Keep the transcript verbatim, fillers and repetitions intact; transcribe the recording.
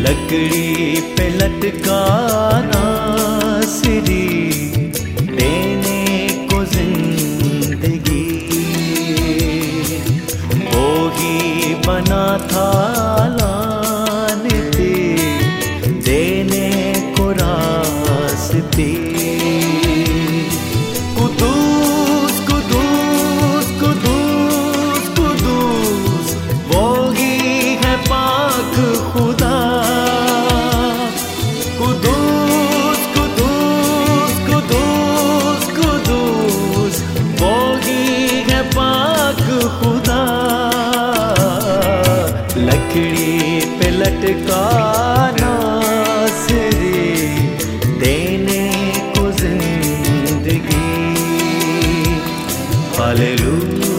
लकड़ी पे लटका नासिरी देने को जिंदगी, वो ही बना था लानते देने को रास्ते। कुदूस कुदूस कुदूस कुदूस वो ही है पाक खुदा। कुदूस कुदूस कुदूस कुदूस वो ही है पाक खुदा। लकड़ी पे लटका नासिरी देने को जिंदगी। हालेलुया।